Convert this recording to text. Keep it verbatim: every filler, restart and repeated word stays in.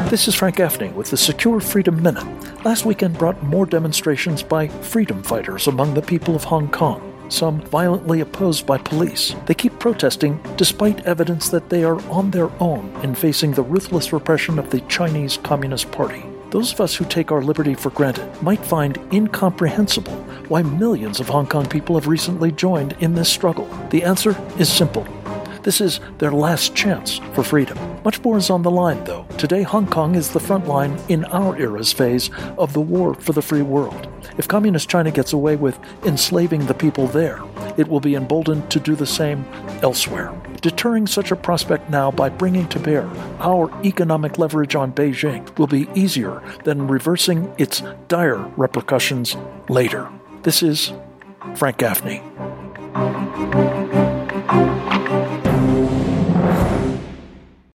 This is Frank Gaffney with the Secure Freedom Minute. Last weekend brought more demonstrations by freedom fighters among the people of Hong Kong, some violently opposed by police. They keep protesting despite evidence that they are on their own in facing the ruthless repression of the Chinese Communist Party. Those of us who take our liberty for granted might find incomprehensible why millions of Hong Kong people have recently joined in this struggle. The answer is simple. This is their last chance for freedom. Much more is on the line, though. Today, Hong Kong is the front line in our era's phase of the war for the free world. If Communist China gets away with enslaving the people there, it will be emboldened to do the same elsewhere. Deterring such a prospect now by bringing to bear our economic leverage on Beijing will be easier than reversing its dire repercussions later. This is Frank Gaffney.